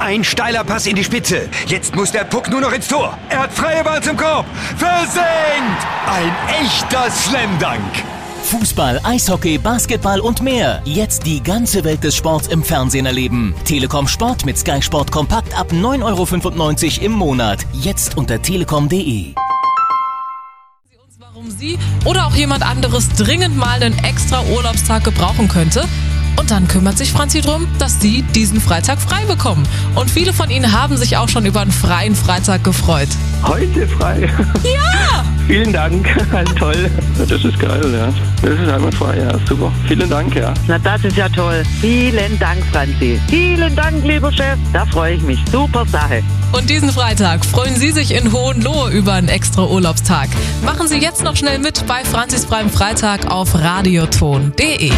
Ein steiler Pass in die Spitze. Jetzt muss der Puck nur noch ins Tor. Er hat freie Bahn zum Korb. Versenkt! Ein echter Slam-Dunk. Fußball, Eishockey, Basketball und mehr. Jetzt die ganze Welt des Sports im Fernsehen erleben. Telekom Sport mit Sky Sport Kompakt ab 9,95 € im Monat. Jetzt unter telekom.de. Warum Sie oder auch jemand anderes dringend mal einen extra Urlaubstag gebrauchen könnte. Und dann kümmert sich Franzi drum, dass Sie diesen Freitag frei bekommen. Und viele von Ihnen haben sich auch schon über einen freien Freitag gefreut. Heute frei? Ja! Vielen Dank, toll. Das ist geil, ja. Das ist einmal frei, ja, super. Vielen Dank, ja. Na, das ist ja toll. Vielen Dank, Franzi. Vielen Dank, lieber Chef. Da freue ich mich. Super Sache. Und diesen Freitag freuen Sie sich in Hohenlohe über einen extra Urlaubstag. Machen Sie jetzt noch schnell mit bei Franzis freiem Freitag auf radioton.de.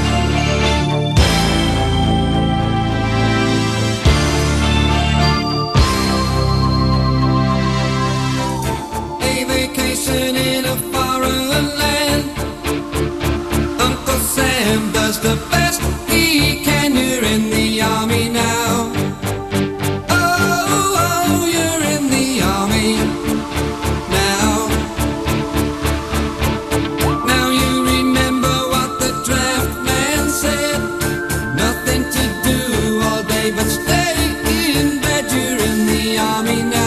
In a foreign land, Uncle Sam does the best he can. You're in the army now. Oh, you're in the army now. Now you remember what the draft man said. Nothing to do all day but stay in bed. You're in the army now.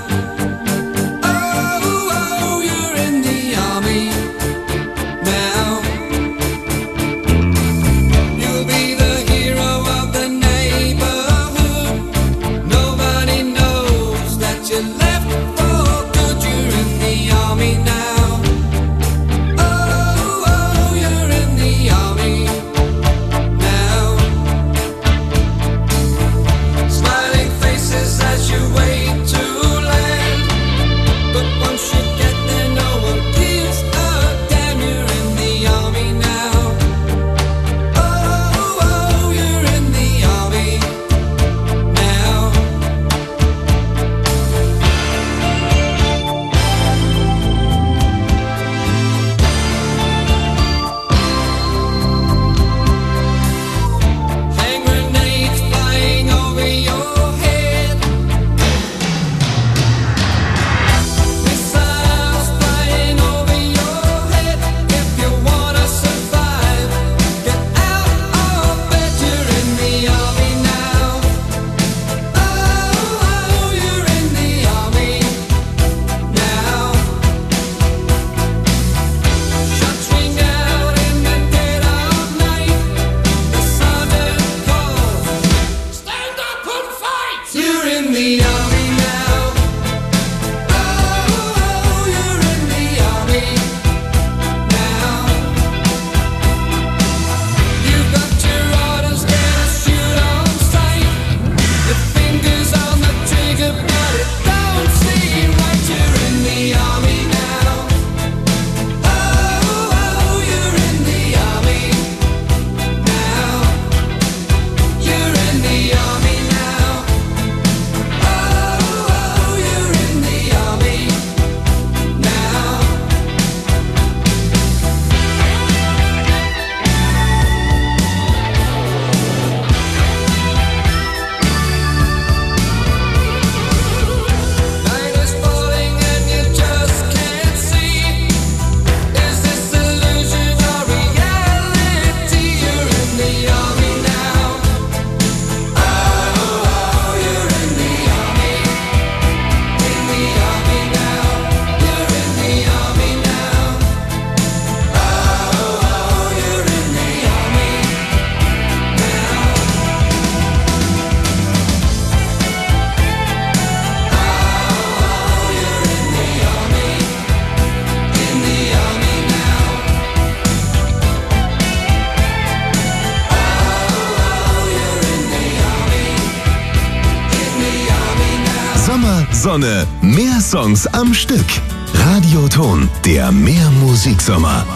Sonne, mehr Songs am Stück. Radioton, der Mehrmusiksommer.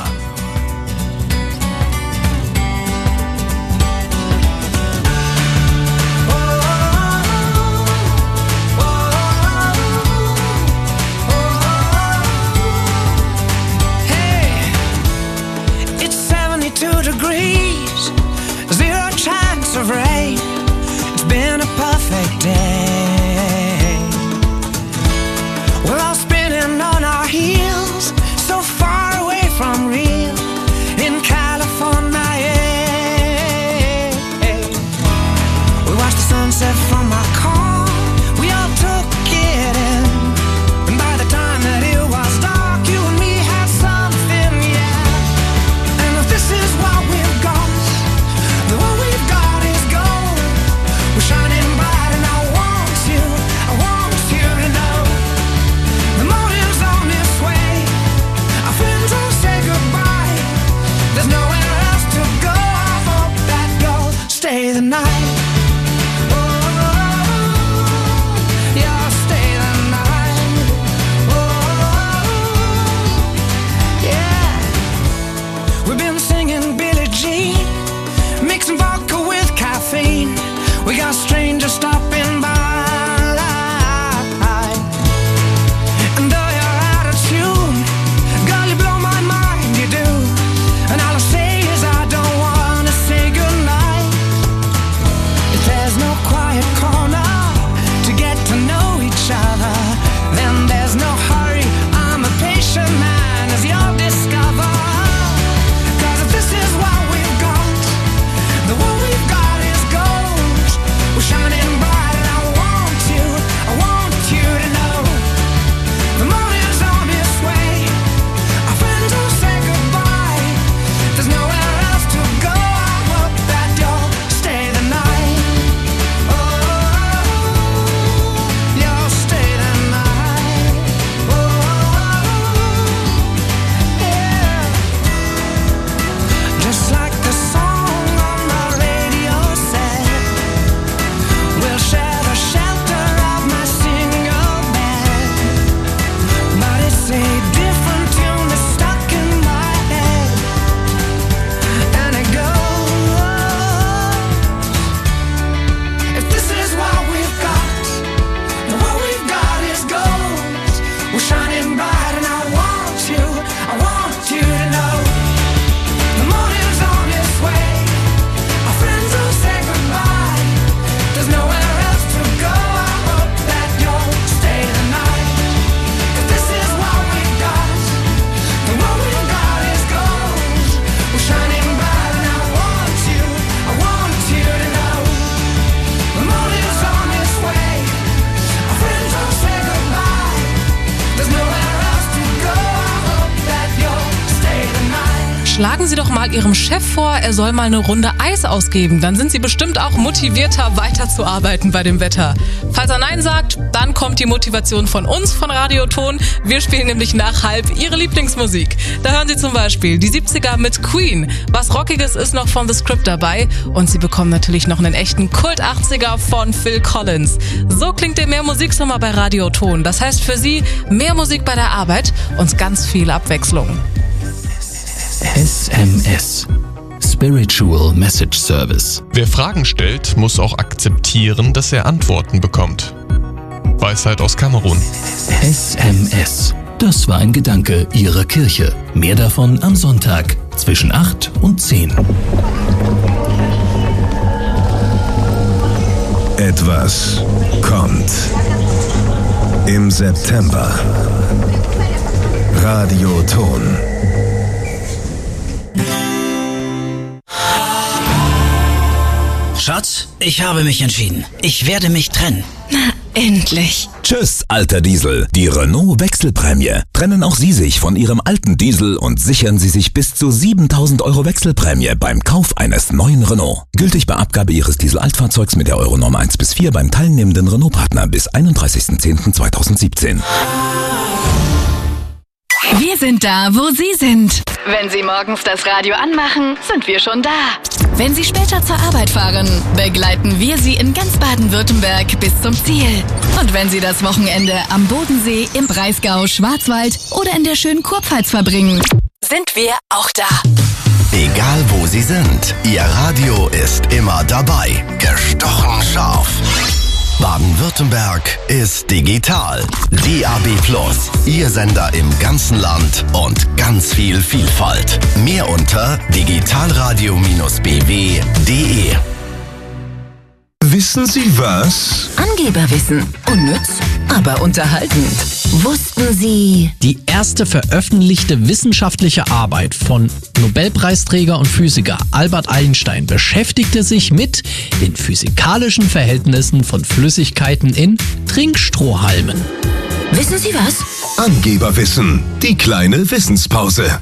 Hey, it's 72 degrees, 0 chance of rain. It's been a perfect day. We're all spinning on our heels, so far away from real, in California. We watched the sunset from our car, we all took it in, and by the time that it was dark, you and me had something, yeah. And if this is what we've got, then what we've got is gold. We're shining bright and I want you to know. The morning's on its way, our friends all say goodbye. There's nowhere else to go, I hope that you'll stay the night. We got strangers stopping by, and though you're out of tune, girl, you blow my mind, you do. And all I say is I don't wanna say goodnight. If there's no quiet corner to get to know each other, then there's no hurry, I'm a patient man, as you'll discover. 'Cause if this is what we've got, the what we've got is gold. We're shining bright and I want you to know. The morning's on its way, our friends will say goodbye. There's nowhere else to go, I hope that you'll stay the night. Oh, you'll stay the night. Oh, yeah. Just like the song on the radio said, we'll share the shelter of my single bed. But it's a different tune that's stuck in my head, and it goes, if this is what we've got, then what we've got is gold. We're shining bright and I want you to know. The morning's on its way, our friends will say goodbye. There's nowhere else to go, I hope that you'll stay the night. If this is what we've got, then what we've got is gold. We're shining bright and I want you to know. The morning's on its way, our friends will say goodbye. There's nowhere else to go, I hope that you'll stay the night. Schlagen Sie doch mal Ihrem Chef vor, er soll mal eine Runde Eis ausgeben. Dann sind Sie bestimmt auch motivierter, weiterzuarbeiten bei dem Wetter. Falls er Nein sagt, dann kommt die Motivation von uns, von Radioton. Wir spielen nämlich nach halb Ihre Lieblingsmusik. Da hören Sie zum Beispiel die 70er mit Queen. Was Rockiges ist noch von The Script dabei. Und Sie bekommen natürlich noch einen echten Kult-80er von Phil Collins. So klingt der Mehr-Musik-Sommer bei Radioton. Das heißt für Sie mehr Musik bei der Arbeit und ganz viel Abwechslung. SMS. Spiritual Message Service. Wer Fragen stellt, muss auch akzeptieren, dass er Antworten bekommt. Weisheit aus Kamerun. SMS. Das war ein Gedanke Ihrer Kirche. Mehr davon am Sonntag zwischen 8 und 10. Etwas kommt im September. Radioton. Schatz, ich habe mich entschieden. Ich werde mich trennen. Na, endlich. Tschüss, alter Diesel. Die Renault Wechselprämie. Trennen auch Sie sich von Ihrem alten Diesel und sichern Sie sich bis zu 7.000 € Wechselprämie beim Kauf eines neuen Renault. Gültig bei Abgabe Ihres Diesel-Altfahrzeugs mit der Euronorm 1 bis 4 beim teilnehmenden Renault-Partner bis 31.10.2017. Wir sind da, wo Sie sind. Wenn Sie morgens das Radio anmachen, sind wir schon da. Wenn Sie später zur Arbeit fahren, begleiten wir Sie in ganz Baden-Württemberg bis zum Ziel. Und wenn Sie das Wochenende am Bodensee, im Breisgau, Schwarzwald oder in der schönen Kurpfalz verbringen, sind wir auch da. Egal wo Sie sind, Ihr Radio ist immer dabei. Gestochen scharf. Baden-Württemberg ist digital. DAB+, Ihr Sender im ganzen Land und ganz viel Vielfalt. Mehr unter digitalradio-bw.de. Wissen Sie was? Angeberwissen. Unnütz, aber unterhaltend. Wussten Sie... Die erste veröffentlichte wissenschaftliche Arbeit von Nobelpreisträger und Physiker Albert Einstein beschäftigte sich mit den physikalischen Verhältnissen von Flüssigkeiten in Trinkstrohhalmen. Wissen Sie was? Angeberwissen. Die kleine Wissenspause.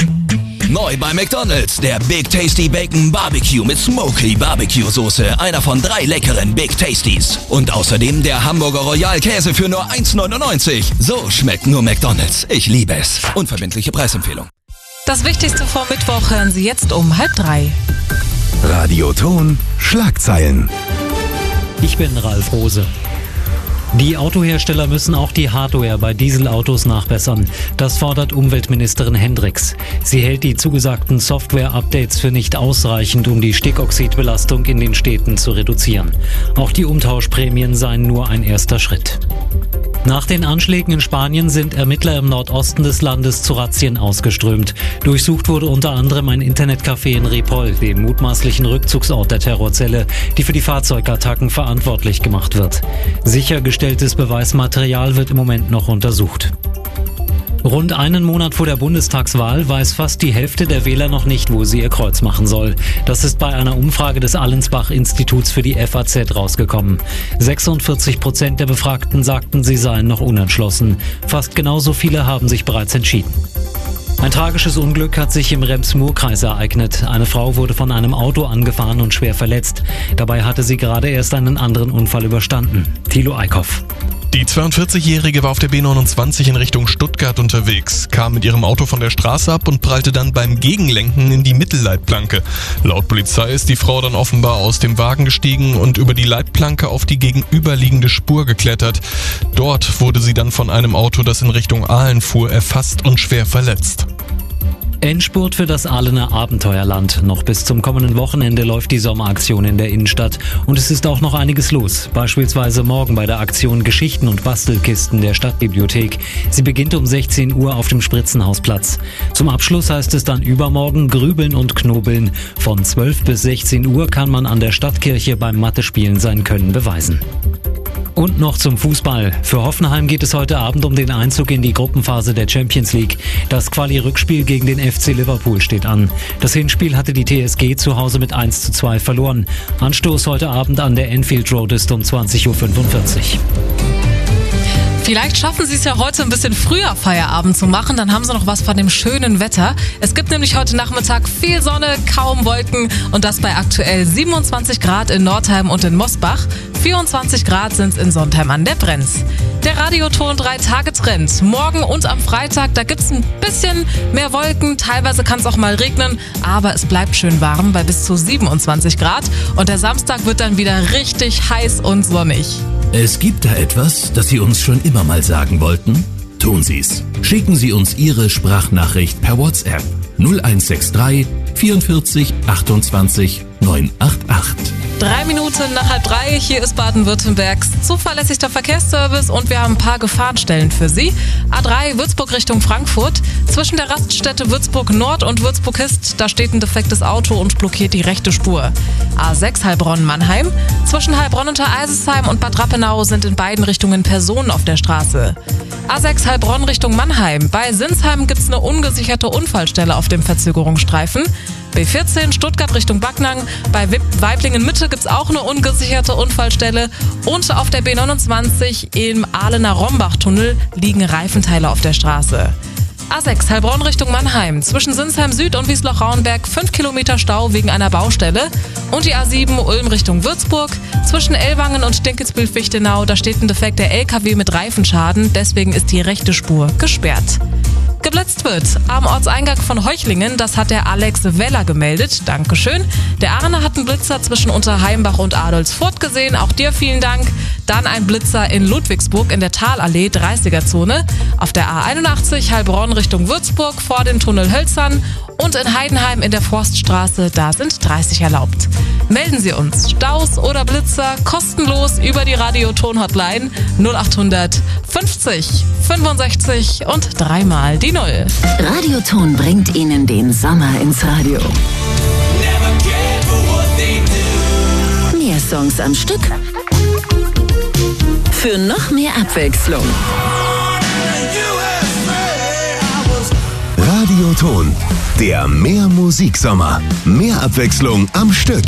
Neu bei McDonald's, der Big Tasty Bacon Barbecue mit Smoky Barbecue Soße. Einer von 3 leckeren Big Tasties. Und außerdem der Hamburger Royal Käse für nur 1,99. So schmeckt nur McDonald's. Ich liebe es. Unverbindliche Preisempfehlung. Das Wichtigste vor Mittwoch hören Sie jetzt um 2:30. Radioton Schlagzeilen. Ich bin Ralf Rose. Die Autohersteller müssen auch die Hardware bei Dieselautos nachbessern. Das fordert Umweltministerin Hendricks. Sie hält die zugesagten Software-Updates für nicht ausreichend, um die Stickoxidbelastung in den Städten zu reduzieren. Auch die Umtauschprämien seien nur ein erster Schritt. Nach den Anschlägen in Spanien sind Ermittler im Nordosten des Landes zu Razzien ausgeströmt. Durchsucht wurde unter anderem ein Internetcafé in Ripoll, dem mutmaßlichen Rückzugsort der Terrorzelle, die für die Fahrzeugattacken verantwortlich gemacht wird. Sichergestelltes Beweismaterial wird im Moment noch untersucht. Rund einen Monat vor der Bundestagswahl weiß fast die Hälfte der Wähler noch nicht, wo sie ihr Kreuz machen soll. Das ist bei einer Umfrage des Allensbach-Instituts für die FAZ rausgekommen. 46% der Befragten sagten, sie seien noch unentschlossen. Fast genauso viele haben sich bereits entschieden. Ein tragisches Unglück hat sich im Rems-Murr-Kreis ereignet. Eine Frau wurde von einem Auto angefahren und schwer verletzt. Dabei hatte sie gerade erst einen anderen Unfall überstanden. Thilo Eickhoff. Die 42-Jährige war auf der B29 in Richtung Stuttgart unterwegs, kam mit ihrem Auto von der Straße ab und prallte dann beim Gegenlenken in die Mittelleitplanke. Laut Polizei ist die Frau dann offenbar aus dem Wagen gestiegen und über die Leitplanke auf die gegenüberliegende Spur geklettert. Dort wurde sie dann von einem Auto, das in Richtung Aalen fuhr, erfasst und schwer verletzt. Endspurt für das Ahlener Abenteuerland. Noch bis zum kommenden Wochenende läuft die Sommeraktion in der Innenstadt. Und es ist auch noch einiges los. Beispielsweise morgen bei der Aktion Geschichten und Bastelkisten der Stadtbibliothek. Sie beginnt um 16 Uhr auf dem Spritzenhausplatz. Zum Abschluss heißt es dann übermorgen Grübeln und Knobeln. Von 12 bis 16 Uhr kann man an der Stadtkirche beim Mathe-Spielen sein Können beweisen. Und noch zum Fußball. Für Hoffenheim geht es heute Abend um den Einzug in die Gruppenphase der Champions League. Das Quali-Rückspiel gegen den FC Liverpool steht an. Das Hinspiel hatte die TSG zu Hause mit 1:2 verloren. Anstoß heute Abend an der Anfield Road ist um 20:45 Uhr. Vielleicht schaffen Sie es ja heute ein bisschen früher Feierabend zu machen, dann haben Sie noch was von dem schönen Wetter. Es gibt nämlich heute Nachmittag viel Sonne, kaum Wolken und das bei aktuell 27 Grad in Nordheim und in Mosbach. 24 Grad sind es in Sontheim an der Brenz. Der Radioton 3-Tage-Trend. Morgen und am Freitag, da gibt's ein bisschen mehr Wolken, teilweise kann es auch mal regnen, aber es bleibt schön warm bei bis zu 27 Grad und der Samstag wird dann wieder richtig heiß und sonnig. Es gibt da etwas, das Sie uns schon immer mal sagen wollten? Tun Sie's. Schicken Sie uns Ihre Sprachnachricht per WhatsApp 0163 44 28 988. 3 Minuten nach 2:30, hier ist Baden-Württembergs zuverlässigster Verkehrsservice und wir haben ein paar Gefahrenstellen für Sie. A3 Würzburg Richtung Frankfurt. Zwischen der Raststätte Würzburg Nord und Würzburg Ist, da steht ein defektes Auto und blockiert die rechte Spur. A6 Heilbronn-Mannheim. Zwischen Heilbronn unter Eisesheim und Bad Rappenau sind in beiden Richtungen Personen auf der Straße. A6 Heilbronn Richtung Mannheim. Bei Sinsheim gibt's eine ungesicherte Unfallstelle auf dem Verzögerungsstreifen. B14 Stuttgart Richtung Backnang. Bei Weiblingen Mitte gibt's auch eine ungesicherte Unfallstelle. Und auf der B29 im Ahlener Rombach-Tunnel liegen Reifenteile auf der Straße. A6 Heilbronn Richtung Mannheim. Zwischen Sinsheim Süd und Wiesloch-Rauenberg 5 Kilometer Stau wegen einer Baustelle. Und die A7 Ulm Richtung Würzburg. Zwischen Ellwangen und Stinkelsbühl-Fichtenau, da steht ein defekter LKW mit Reifenschaden. Deswegen ist die rechte Spur gesperrt. Geblitzt wird am Ortseingang von Heuchlingen, das hat der Alex Weller gemeldet. Dankeschön. Der Arne hat einen Blitzer zwischen Unterheimbach und Adolfsfurt gesehen. Auch dir vielen Dank. Dann ein Blitzer in Ludwigsburg in der Talallee, 30er-Zone. Auf der A81 Heilbronn Richtung Würzburg vor dem Tunnel Hölzern. Und in Heidenheim in der Forststraße, da sind 30 erlaubt. Melden Sie uns Staus oder Blitzer kostenlos über die Radioton-Hotline 0800 50 65 und 3 mal die 0. Radioton bringt Ihnen den Sommer ins Radio. Mehr Songs am Stück. Für noch mehr Abwechslung. Radioton, der Mehr Musiksommer. Mehr Abwechslung am Stück.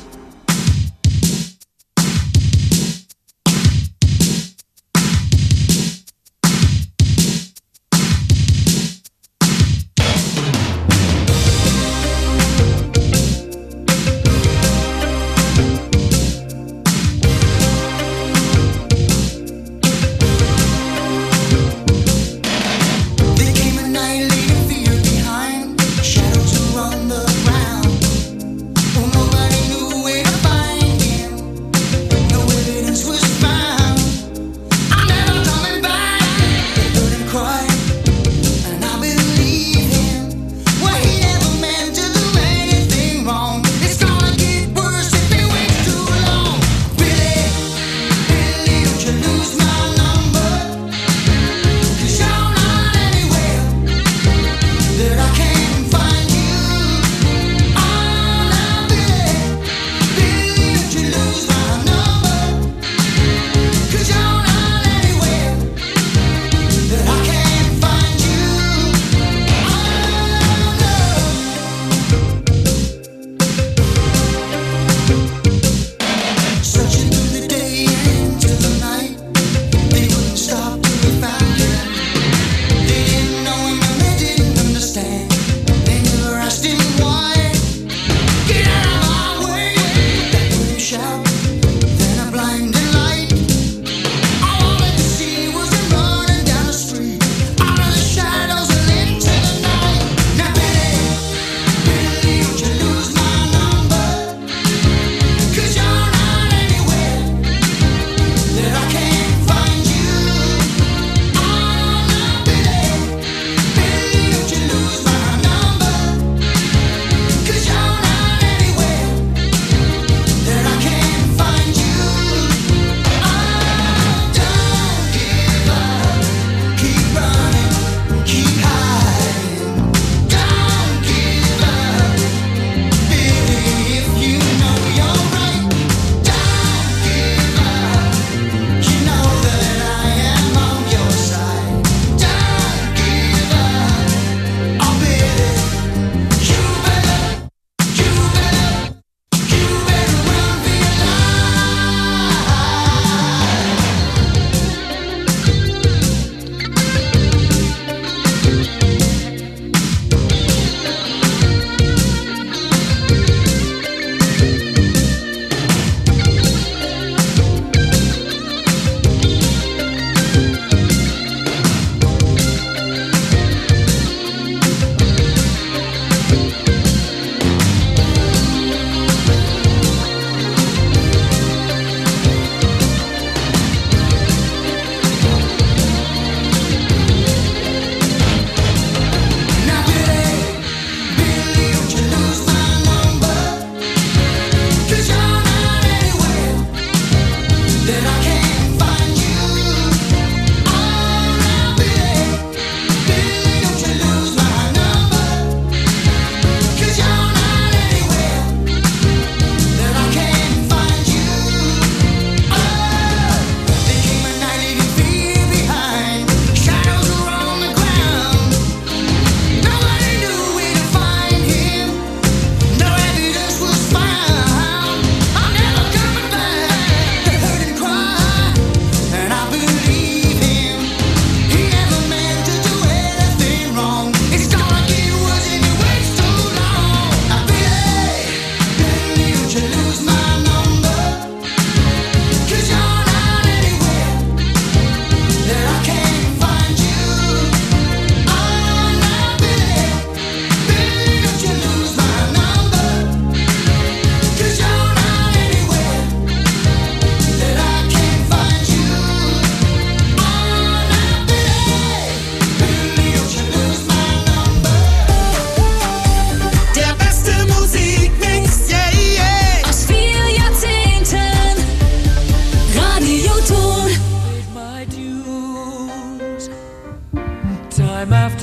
time after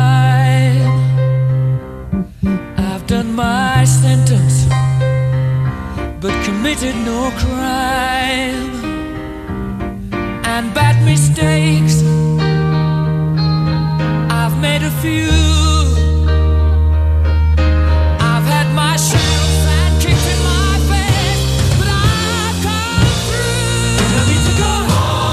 time. I've done my sentence, but committed committed no crime, and bad mistakes I've made a few.